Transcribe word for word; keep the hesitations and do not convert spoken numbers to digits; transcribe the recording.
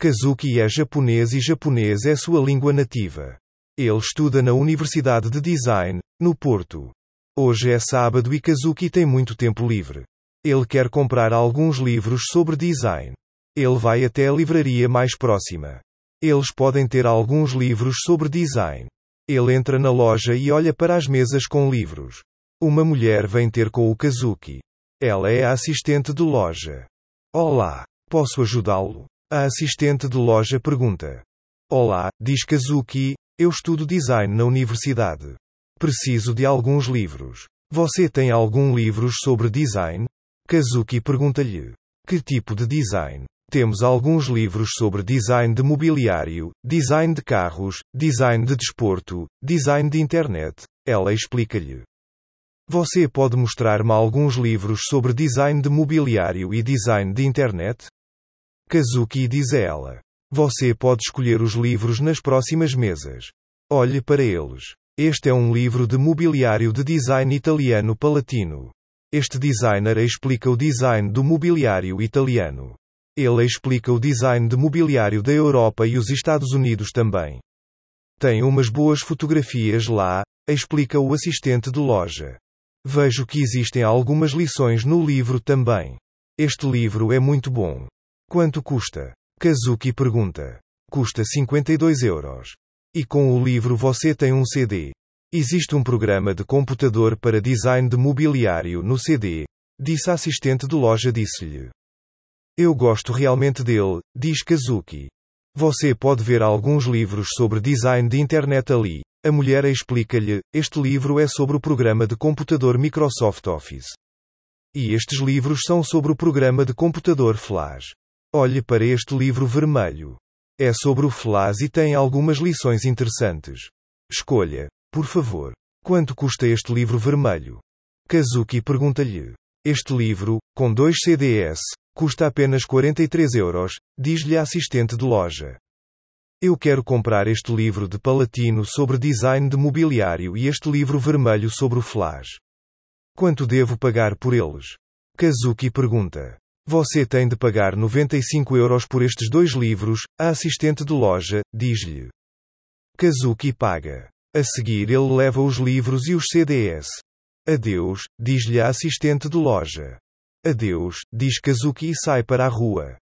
Kazuki é japonês e japonês é sua língua nativa. Ele estuda na Universidade de Design, no Porto. Hoje é sábado e Kazuki tem muito tempo livre. Ele quer comprar alguns livros sobre design. Ele vai até a livraria mais próxima. Eles podem ter alguns livros sobre design. Ele entra na loja e olha para as mesas com livros. Uma mulher vem ter com o Kazuki. Ela é a assistente de loja. Olá, posso ajudá-lo? A assistente de loja pergunta. Olá, diz Kazuki, eu estudo design na universidade. Preciso de alguns livros. Você tem algum livros sobre design? Kazuki pergunta-lhe. Que tipo de design? Temos alguns livros sobre design de mobiliário, design de carros, design de desporto, design de internet. Ela explica-lhe. Você pode mostrar-me alguns livros sobre design de mobiliário e design de internet? Kazuki diz a ela. Você pode escolher os livros nas próximas mesas. Olhe para eles. Este é um livro de mobiliário de design italiano palatino. Este designer explica o design do mobiliário italiano. Ele explica o design de mobiliário da Europa e os Estados Unidos também. Tem umas boas fotografias lá, explica o assistente de loja. Vejo que existem algumas lições no livro também. Este livro é muito bom. Quanto custa? Kazuki pergunta. Custa cinquenta e dois euros. E com o livro você tem um C D. Existe um programa de computador para design de mobiliário no C D, disse a assistente de loja disse-lhe. Eu gosto realmente dele, diz Kazuki. Você pode ver alguns livros sobre design de internet ali. A mulher explica-lhe, este livro é sobre o programa de computador Microsoft Office. E estes livros são sobre o programa de computador Flash. Olhe para este livro vermelho. É sobre o Flash e tem algumas lições interessantes. Escolha, por favor. Quanto custa este livro vermelho? Kazuki pergunta-lhe. Este livro, com dois C Ds, custa apenas quarenta e três euros, diz-lhe a assistente de loja. Eu quero comprar este livro de palatino sobre design de mobiliário e este livro vermelho sobre o Flash. Quanto devo pagar por eles? Kazuki pergunta. Você tem de pagar noventa e cinco euros por estes dois livros, a assistente de loja, diz-lhe. Kazuki paga. A seguir ele leva os livros e os C Ds. Adeus, diz-lhe a assistente de loja. Adeus, diz Kazuki e sai para a rua.